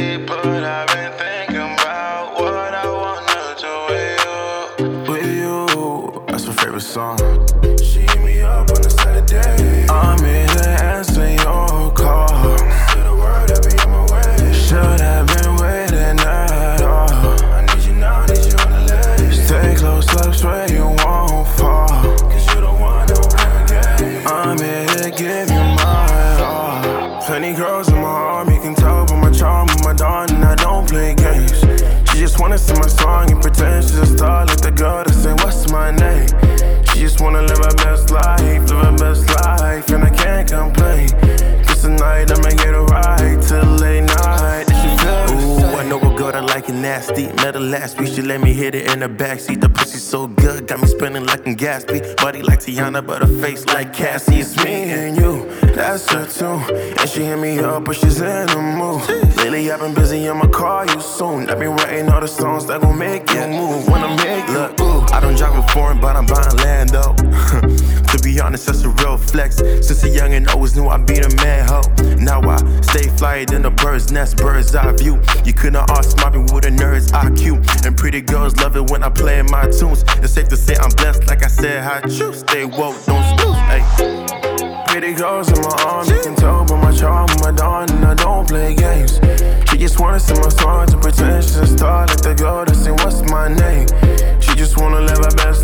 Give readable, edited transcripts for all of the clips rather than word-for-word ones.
but I've been thinking about what I wanna do with you. With you, that's my favorite song. She hit me up on a Saturday. I'm here to answer your call. Say the word, I'll be on my way. Should have been waiting at all. I need you now, need you on the leg. Stay close up, swear you won't fall. Cause you don't want no renegade. I'm here to give you my all. Plenty girls in my arm, you can tell by my charm, by my dawn, and I don't play games. She just wanna sing my song and pretend she's a star like the girl that say, what's my name? She just wanna live her best life, and I can't complain. Cause tonight I'ma get it right till late night. And she feels Ooh, I know a girl that like it nasty. Met her last week, she let me hit it in the backseat. The pussy so good, got me spinning like I'm Gatsby. Body like Tiana, but her face like Cassie. It's me and you, that's her too. And she hit me up, but she's in the mood. Lately I've been busy, I'ma call you soon. I've been writing all the songs that gon' make you move. When I make look, ooh, I don't drive a foreign, but I'm buying land though. To be honest, that's a real flex. Since a youngin', always knew I'd be the man, ho. Now I stay flyer than a bird's nest, bird's eye view. You couldn't outsmart me with a nerd's IQ. And pretty girls love it when I play my tunes. It's safe to say I'm blessed, like I said, I choose. Stay woke, don't snooze, ayy. pretty girls in my arm, you can tell by my charm, my dawn, and I don't play games. She just wanna sing my song to pretend she's a star like the girl that sing what's my name. She just wanna live her best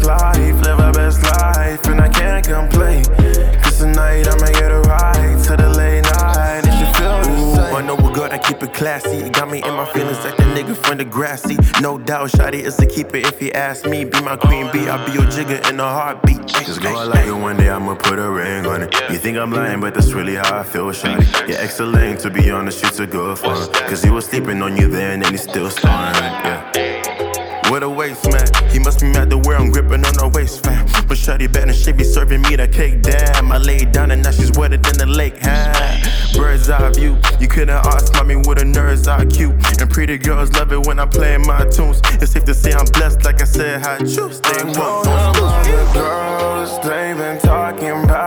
life, and I can't complain. Cause tonight I'ma get it right to the late night, and she feel the same. I know a girl that keep it classy. It got me in my feelings like the nigga from Degrassi. No doubt, shawty is a keeper if you ask me. Be my queen bee, I'll be your jigger in a heartbeat. Just go like it one day, I'ma put a ring on it. You think I'm lying, but that's really how I feel, shawty. You're excellent, to be honest, you too good for him. Cause he was sleeping on you then, and he's still starring, yeah. With a waist, man. He must be mad to where I'm gripping on her waist, fam. But shawty bad and she be serving me that cake, damn. I laid down and now she's wetter than the lake, huh? Bird's eye view. You couldn't outsmart me with a nerd's IQ. And pretty girls love it when I play my tunes. It's safe to say I'm blessed, like I said, I choose. Stay woke, don't snooze. The girls, they been talking about